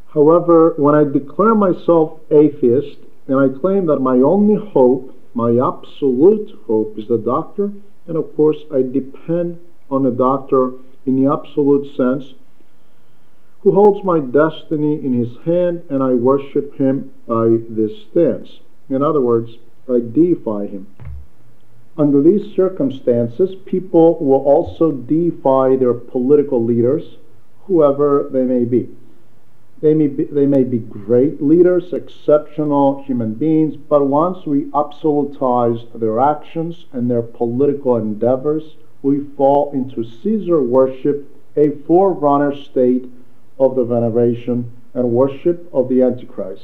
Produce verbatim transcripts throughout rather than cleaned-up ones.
However, when I declare myself atheist and I claim that my only hope, my absolute hope, is the doctor, and of course I depend on the doctor in the absolute sense, who holds my destiny in his hand, and I worship him by this stance. In other words, I deify him. Under these circumstances, people will also deify their political leaders, whoever they may be. They may be, they may be great leaders, exceptional human beings, but once we absolutize their actions and their political endeavors, we fall into Caesar worship, a forerunner state of the veneration and worship of the Antichrist.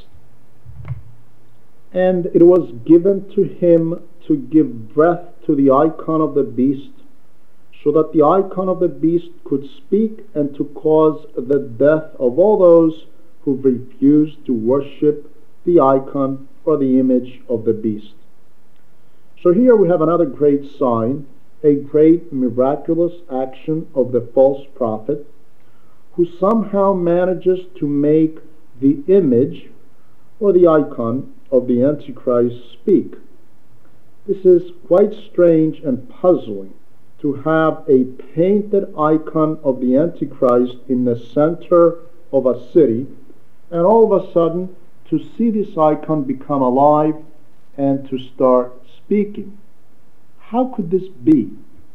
And it was given to him to give breath to the icon of the beast, so that the icon of the beast could speak and to cause the death of all those who refused to worship the icon or the image of the beast. So here we have another great sign, a great miraculous action of the false prophet, who somehow manages to make the image or the icon of the Antichrist speak. This is quite strange and puzzling, to have a painted icon of the Antichrist in the center of a city, and all of a sudden to see this icon become alive and to start speaking. How could this be?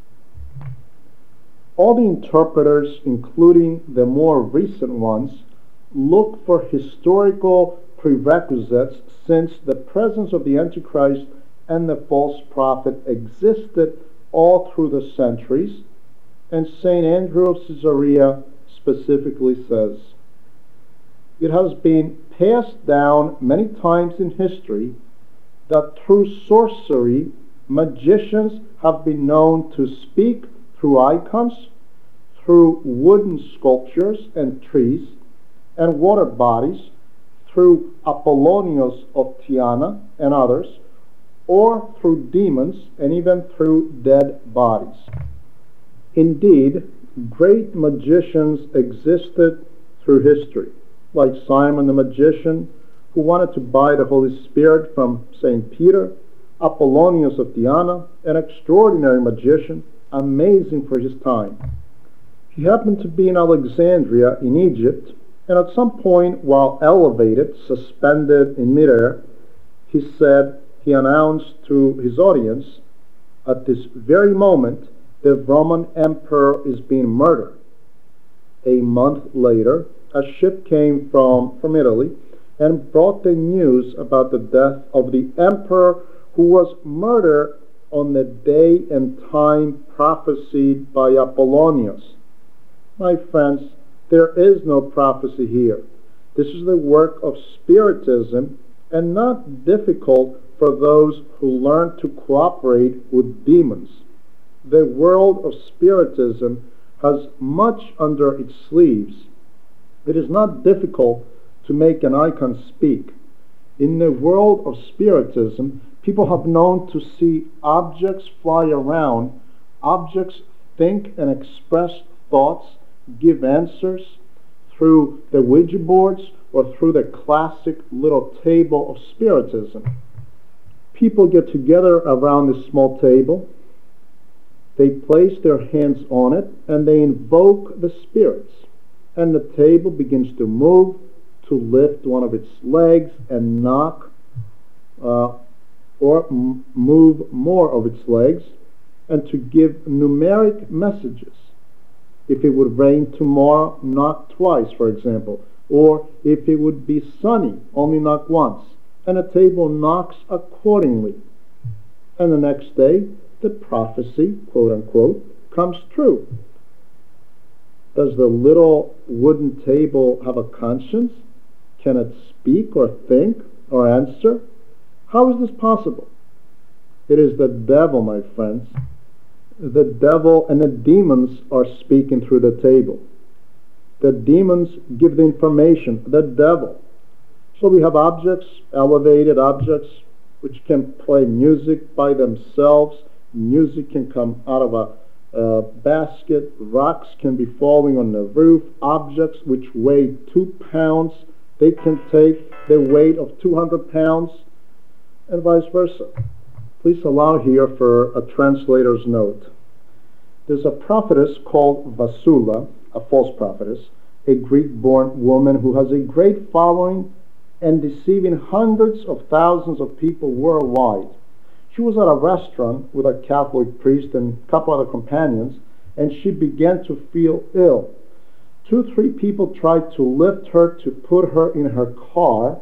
All the interpreters, including the more recent ones, look for historical prerequisites, since the presence of the Antichrist and the false prophet existed all through the centuries, and Saint Andrew of Caesarea specifically says, it has been passed down many times in history that through sorcery, magicians have been known to speak through icons, through wooden sculptures and trees, and water bodies, through Apollonius of Tyana and others, or through demons, and even through dead bodies. Indeed, great magicians existed through history, like Simon the magician, who wanted to buy the Holy Spirit from Saint Peter, Apollonius of Tyana, an extraordinary magician, amazing for his time. He happened to be in Alexandria in Egypt, and at some point, while elevated, suspended in midair, he said, he announced to his audience, at this very moment, the Roman emperor is being murdered. A month later, a ship came from, from Italy and brought the news about the death of the emperor, who was murdered on the day and time prophesied by Apollonius. My friends, there is no prophecy here. This is the work of Spiritism, and not difficult for those who learn to cooperate with demons. The world of Spiritism has much under its sleeves. It is not difficult to make an icon speak. In the world of Spiritism, people have known to see objects fly around, objects think and express thoughts, give answers through the Ouija boards or through the classic little table of Spiritism. People get together around this small table, they place their hands on it, and they invoke the spirits, and the table begins to move, to lift one of its legs and knock uh, or m- move more of its legs, and to give numeric messages. If it would rain tomorrow, knock twice, for example, or if it would be sunny, only knock once, and a table knocks accordingly. And the next day, the prophecy, quote unquote, comes true. Does the little wooden table have a conscience? Can it speak or think or answer? How is this possible? It is the devil, my friends. The devil and the demons are speaking through the table. The demons give the information, the devil. So we have objects, elevated objects, which can play music by themselves. Music can come out of a uh, basket. Rocks can be falling on the roof. Objects which weigh two pounds they can take the weight of two hundred pounds, and vice versa. Please allow here for a translator's note. There's a prophetess called Vasula, a false prophetess, a Greek-born woman who has a great following and deceiving hundreds of thousands of people worldwide. She was at a restaurant with a Catholic priest and a couple other companions, and she began to feel ill. Two, three people tried to lift her to put her in her car,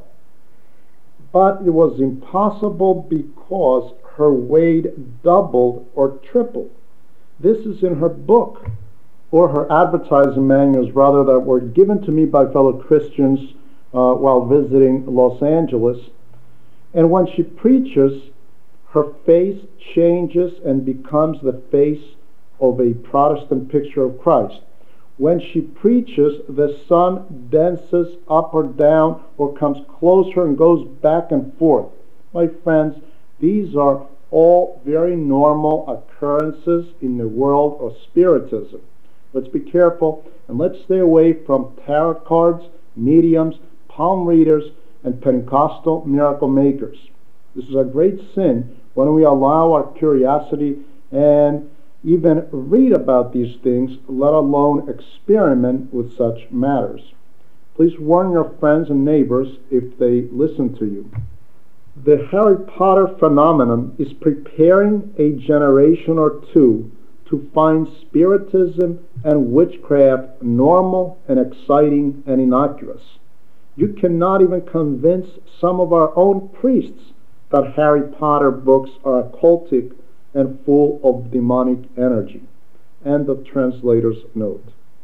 but it was impossible because her weight doubled or tripled. This is in her book, or her advertising manuals, rather, that were given to me by fellow Christians uh, while visiting Los Angeles. And when she preaches, her face changes and becomes the face of a Protestant picture of Christ. When she preaches, the sun dances up or down or comes closer and goes back and forth. My friends, these are all very normal occurrences in the world of Spiritism. Let's be careful, and let's stay away from tarot cards, mediums, palm readers, and Pentecostal miracle makers. This is a great sin when we allow our curiosity and even read about these things, let alone experiment with such matters. Please warn your friends and neighbors if they listen to you. The Harry Potter phenomenon is preparing a generation or two to find Spiritism and witchcraft normal and exciting and innocuous. You cannot even convince some of our own priests that Harry Potter books are occultic and full of demonic energy. End of translator's note.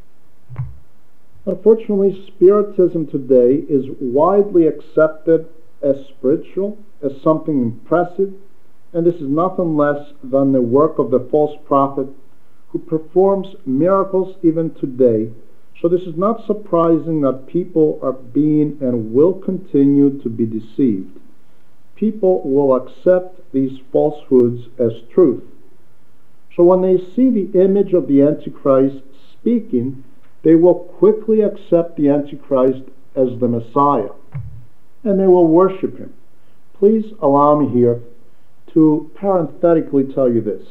Unfortunately, Spiritism today is widely accepted as spiritual, as something impressive, and this is nothing less than the work of the false prophet who performs miracles even today. So this is not surprising that people are being and will continue to be deceived. People will accept these falsehoods as truth. So when they see the image of the Antichrist speaking, they will quickly accept the Antichrist as the Messiah, and they will worship him. Please allow me here to parenthetically tell you this.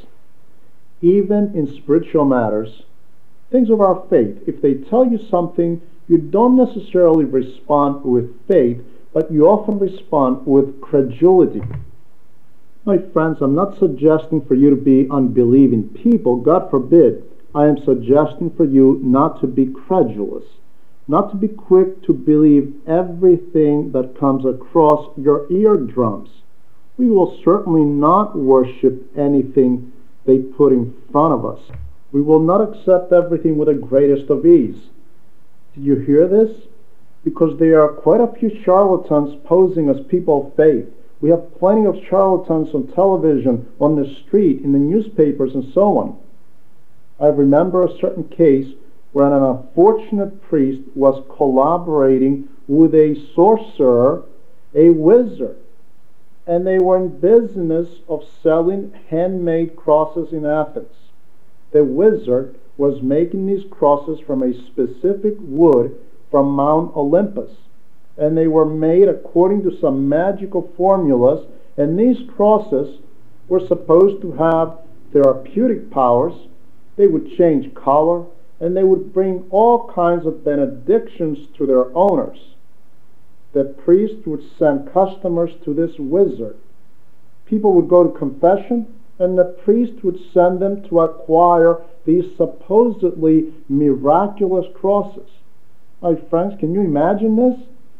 Even in spiritual matters, things of our faith, if they tell you something, you don't necessarily respond with faith, but you often respond with credulity. My friends, I'm not suggesting for you to be unbelieving people. God forbid. I am suggesting for you not to be credulous, not to be quick to believe everything that comes across your eardrums. We will certainly not worship anything they put in front of us. We will not accept everything with the greatest of ease. Did you hear this? Because there are quite a few charlatans posing as people of faith. We have plenty of charlatans on television, on the street, in the newspapers, and so on. I remember a certain case where an unfortunate priest was collaborating with a sorcerer, a wizard, and they were in business of selling handmade crosses in Athens. The wizard was making these crosses from a specific wood from Mount Olympus, and they were made according to some magical formulas, and these crosses were supposed to have therapeutic powers. They would change color, and they would bring all kinds of benedictions to their owners. The priest would send customers to this wizard. People would go to confession, and the priest would send them to acquire these supposedly miraculous crosses. My friends, can you imagine this?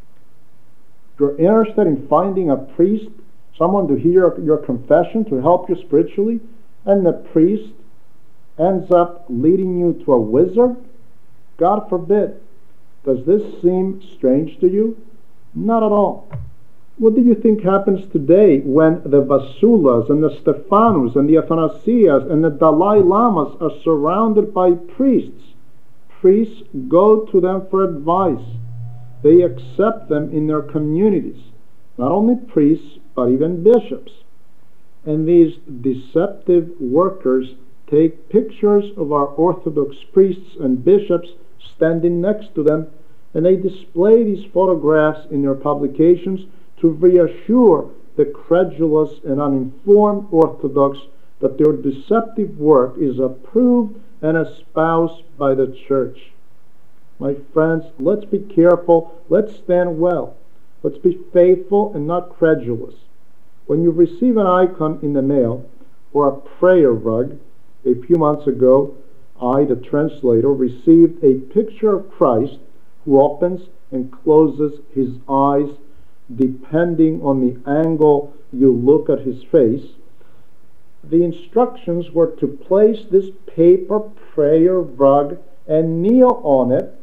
You're interested in finding a priest, someone to hear your confession, to help you spiritually, and the priest ends up leading you to a wizard? God forbid. Does this seem strange to you? Not at all. What do you think happens today when the Vasulas and the Stephanus and the Athanasias and the Dalai Lamas are surrounded by priests? Priests go to them for advice. They accept them in their communities. Not only priests, but even bishops. And these deceptive workers take pictures of our Orthodox priests and bishops standing next to them, And they display these photographs in their publications to reassure the credulous and uninformed Orthodox that their deceptive work is approved and espoused by the Church. My friends, let's be careful, let's stand well, let's be faithful and not credulous. When you receive an icon in the mail or a prayer rug, a few months ago, I, the translator, received a picture of Christ who opens and closes his eyes depending on the angle you look at his face. The instructions were to place this paper prayer rug and kneel on it,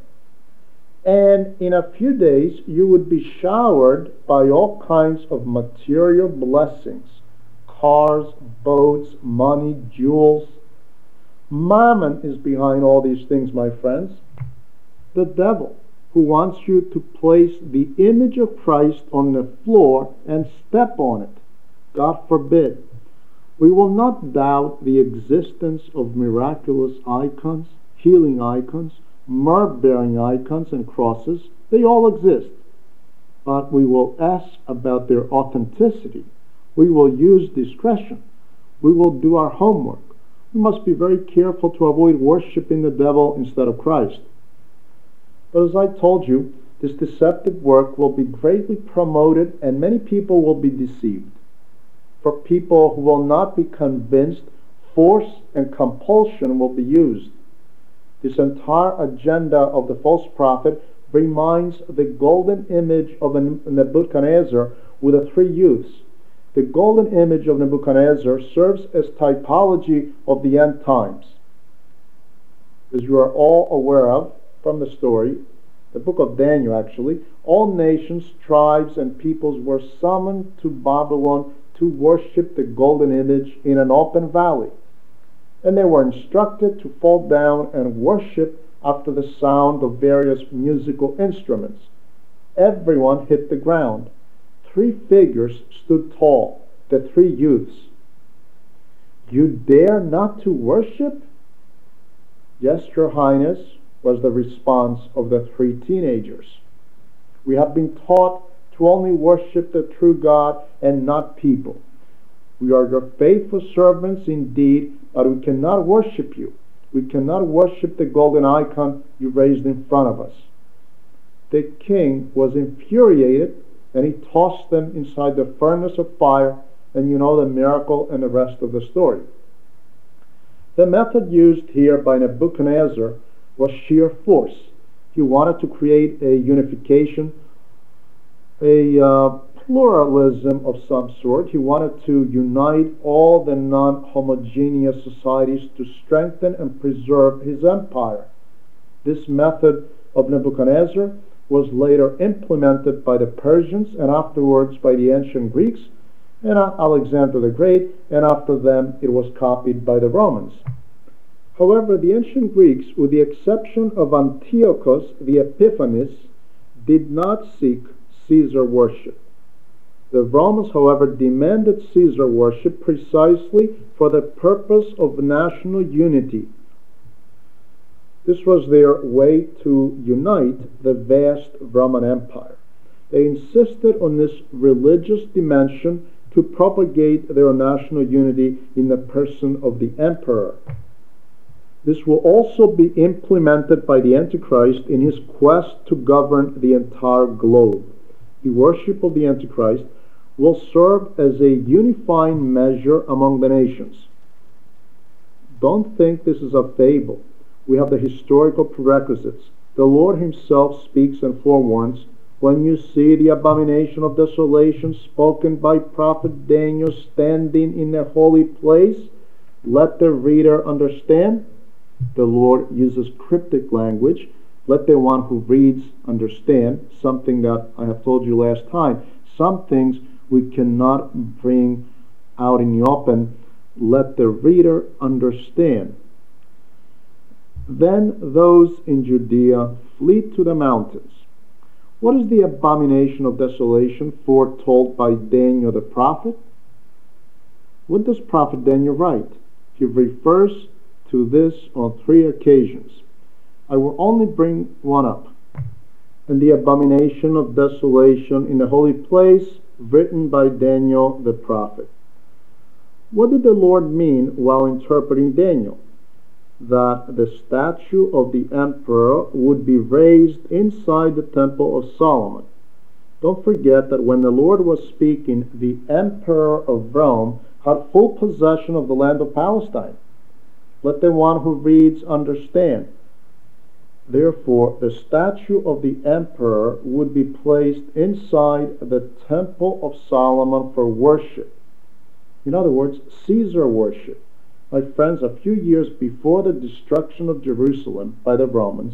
and in a few days you would be showered by all kinds of material blessings: cars, boats, money, jewels. Mammon is behind all these things, my friends. The devil, who wants you to place the image of Christ on the floor and step on it. God forbid. We will not doubt the existence of miraculous icons, healing icons, myrrh-bearing icons and crosses. They all exist. But we will ask about their authenticity. We will use discretion. We will do our homework. We must be very careful to avoid worshiping the devil instead of Christ. But as I told you, this deceptive work will be greatly promoted and many people will be deceived. For people who will not be convinced, force and compulsion will be used. This entire agenda of the false prophet reminds the golden image of Nebuchadnezzar with the three youths. The golden image of Nebuchadnezzar serves as typology of the end times. As you are all aware of from the story, the book of Daniel actually, all nations, tribes, and peoples were summoned to Babylon to worship the golden image in an open valley. And they were instructed to fall down and worship after the sound of various musical instruments. Everyone hit the ground. Three figures stood tall, the three youths. You dare not to worship? Yes, Your Highness, was the response of the three teenagers. We have been taught to only worship the true God and not people. We are your faithful servants indeed, but we cannot worship you. We cannot worship the golden icon you raised in front of us. The king was infuriated, and he tossed them inside the furnace of fire, and you know the miracle and the rest of the story. The method used here by Nebuchadnezzar was sheer force. He wanted to create a unification, a uh, pluralism of some sort. He wanted to unite all the non-homogeneous societies to strengthen and preserve his empire. This method of Nebuchadnezzar was later implemented by the Persians and afterwards by the ancient Greeks and Alexander the Great, and after them it was copied by the Romans. However, the ancient Greeks, with the exception of Antiochus the Epiphanes, did not seek Caesar worship. The Romans, however, demanded Caesar worship precisely for the purpose of national unity. This was their way to unite the vast Roman Empire. They insisted on this religious dimension to propagate their national unity in the person of the emperor. This will also be implemented by the Antichrist in his quest to govern the entire globe. The worship of the Antichrist will serve as a unifying measure among the nations. Don't think this is a fable. We have the historical prerequisites. The Lord himself speaks and forewarns, when you see the abomination of desolation spoken by prophet Daniel standing in the holy place, let the reader understand. The Lord uses cryptic language. Let the one who reads understand, something that I have told you last time. Some things we cannot bring out in the open. Let the reader understand. Then those in Judea flee to the mountains. What is the abomination of desolation foretold by Daniel the prophet? What does prophet Daniel write? He refers to this on three occasions. I will only bring one up. and the abomination of desolation in the holy place, written by Daniel the prophet. What did the Lord mean while interpreting Daniel? That the statue of the emperor would be raised inside the Temple of Solomon. Don't forget that when the Lord was speaking, the emperor of Rome had full possession of the land of Palestine. Let the one who reads understand. Therefore, the statue of the emperor would be placed inside the Temple of Solomon for worship. In other words, Caesar worship. My friends, a few years before the destruction of Jerusalem by the Romans,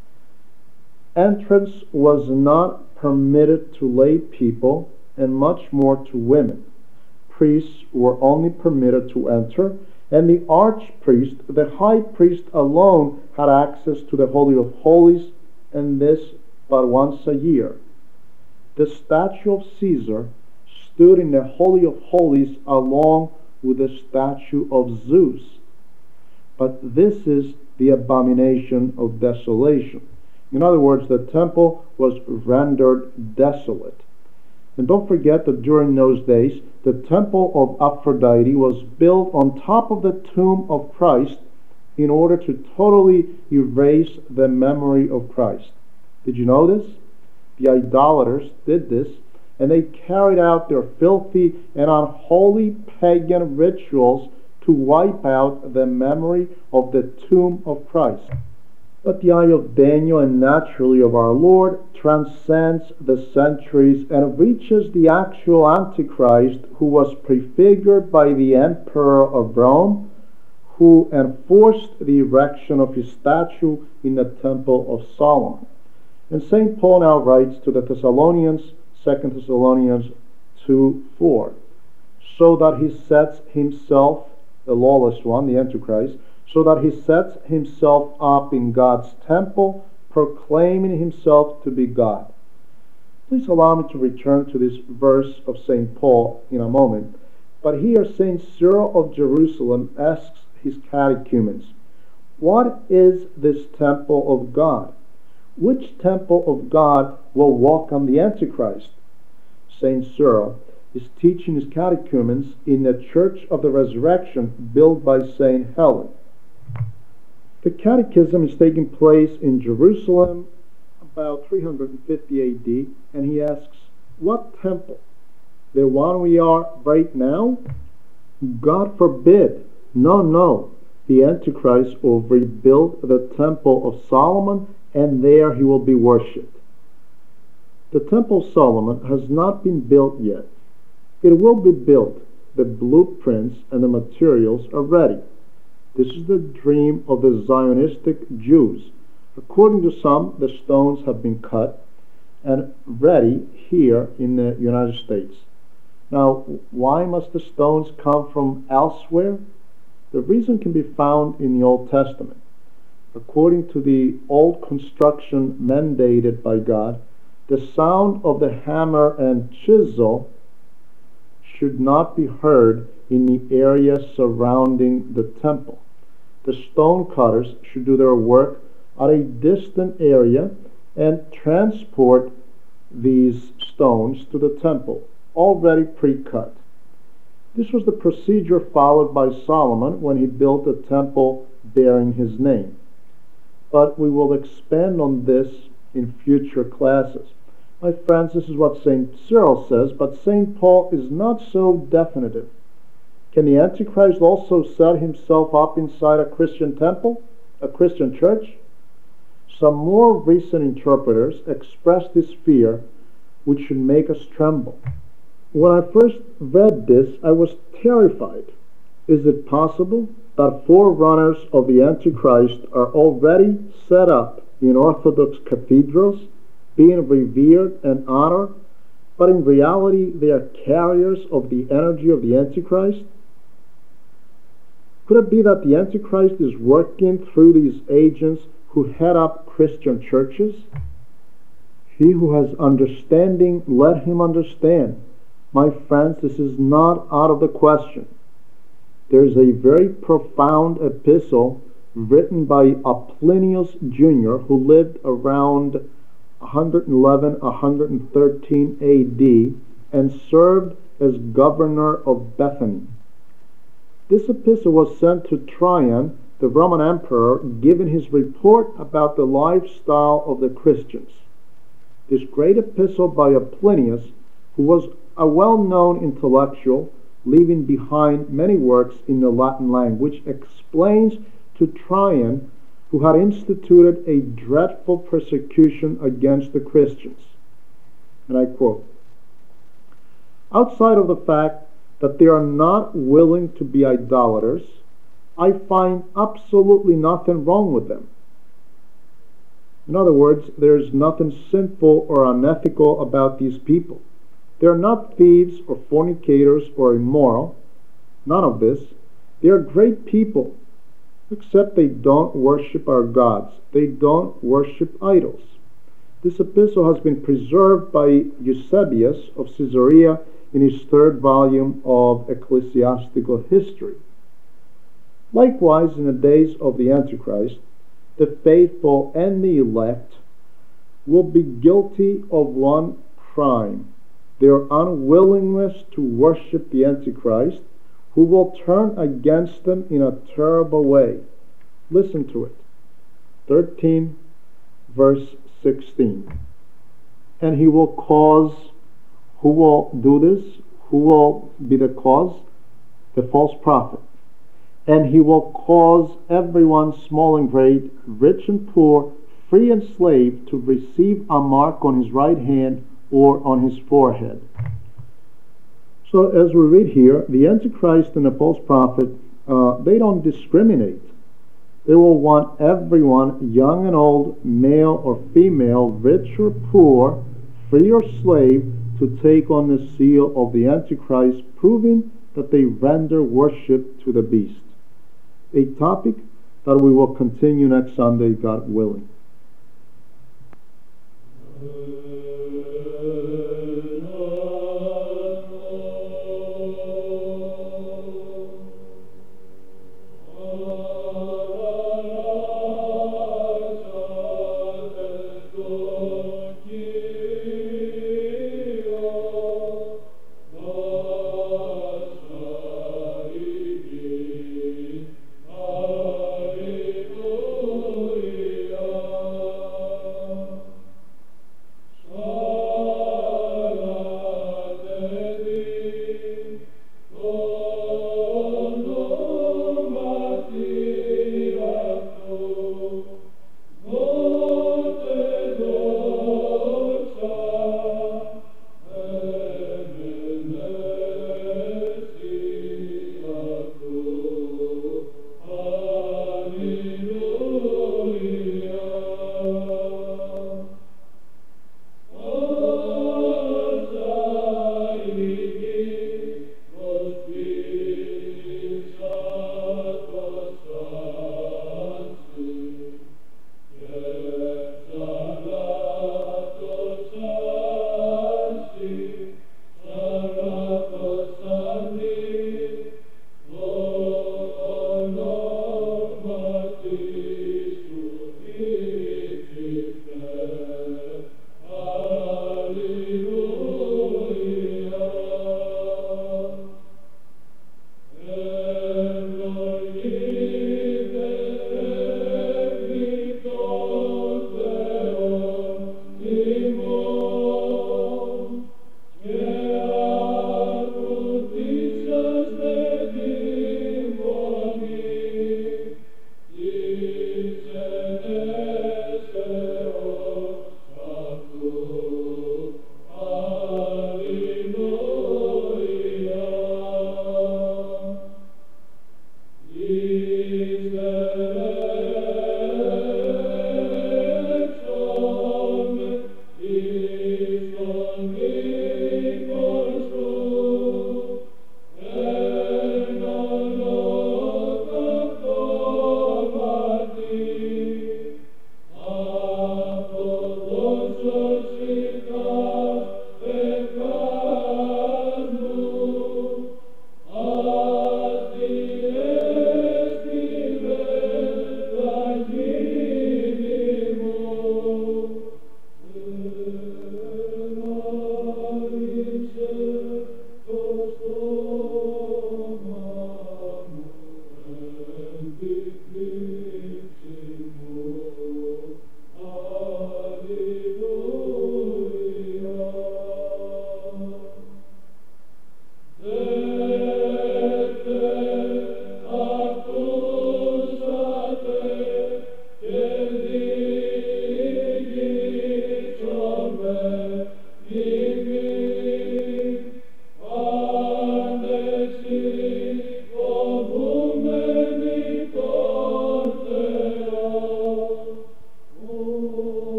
entrance was not permitted to lay people and much more to women. Priests were only permitted to enter, and the archpriest, the high priest alone, had access to the Holy of Holies, and this but once a year. The statue of Caesar stood in the Holy of Holies along with the statue of Zeus. But this is the abomination of desolation. In other words, the temple was rendered desolate. And don't forget that during those days, the temple of Aphrodite was built on top of the tomb of Christ in order to totally erase the memory of Christ. Did you know this? The idolaters did this, and they carried out their filthy and unholy pagan rituals to wipe out the memory of the tomb of Christ. But the eye of Daniel, and naturally of our Lord, transcends the centuries and reaches the actual Antichrist, who was prefigured by the emperor of Rome, who enforced the erection of his statue in the Temple of Solomon. And Saint Paul now writes to the Thessalonians, Second Thessalonians two four, so that he sets himself, the lawless one, the Antichrist, so that he sets himself up in God's temple, proclaiming himself to be God. Please allow me to return to this verse of Saint Paul in a moment. But here Saint Cyril of Jerusalem asks his catechumens, what is this temple of God? Which temple of God will welcome the Antichrist? Saint Cyril is teaching his catechumens in the Church of the Resurrection built by Saint Helen. The catechism is taking place in Jerusalem about three hundred fifty A D, and he asks, what temple? The one we are right now? God forbid. No, no. The Antichrist will rebuild the Temple of Solomon, and there he will be worshipped. The Temple of Solomon has not been built yet. It will be built. The blueprints and the materials are ready. This is the dream of the Zionistic Jews. According to some, the stones have been cut and ready here in the United States. Now, why must the stones come from elsewhere? The reason can be found in the Old Testament. According to the old construction mandated by God, the sound of the hammer and chisel should not be heard in the area surrounding the temple. The stone cutters should do their work at a distant area and transport these stones to the temple, already pre-cut. This was the procedure followed by Solomon when he built a temple bearing his name. But we will expand on this in future classes. My friends, this is what Saint Cyril says, but Saint Paul is not so definitive. Can the Antichrist also set himself up inside a Christian temple, a Christian church? Some more recent interpreters express this fear, which should make us tremble. When I first read this, I was terrified. Is it possible that forerunners of the Antichrist are already set up in Orthodox cathedrals, being revered and honored, but in reality they are carriers of the energy of the Antichrist? Could it be that the Antichrist is working through these agents who head up Christian churches? He who has understanding, let him understand. My friends, this is not out of the question. There is a very profound epistle written by Plinius Junior, who lived around one eleven to one thirteen A D, and served as governor of Bethany. This epistle was sent to Trajan, the Roman emperor, giving his report about the lifestyle of the Christians. This great epistle by a Plinius, who was a well-known intellectual, leaving behind many works in the Latin language, explains to Trajan, who had instituted a dreadful persecution against the Christians. And I quote, "Outside of the fact that they are not willing to be idolaters, I find absolutely nothing wrong with them. In other words, there's nothing sinful or unethical about these people. They are not thieves or fornicators or immoral. None of this. They are great people, except they don't worship our gods. They don't worship idols." This epistle has been preserved by Eusebius of Caesarea in his third volume of Ecclesiastical History. Likewise, in the days of the Antichrist, the faithful and the elect will be guilty of one crime: their unwillingness to worship the Antichrist, who will turn against them in a terrible way. Listen to it. thirteen, verse sixteen. "And he will cause," who will do this? Who will be the cause? The false prophet. "And he will cause everyone, small and great, rich and poor, free and slave, to receive a mark on his right hand or on his forehead." So as we read here, the Antichrist and the false prophet, uh, they don't discriminate. They will want everyone, young and old, male or female, rich or poor, free or slave, to take on the seal of the Antichrist, proving that they render worship to the beast. A topic that we will continue next Sunday, God willing. Hallelujah.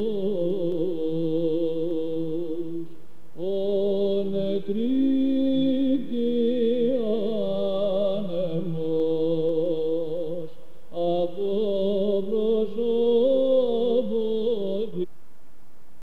on triti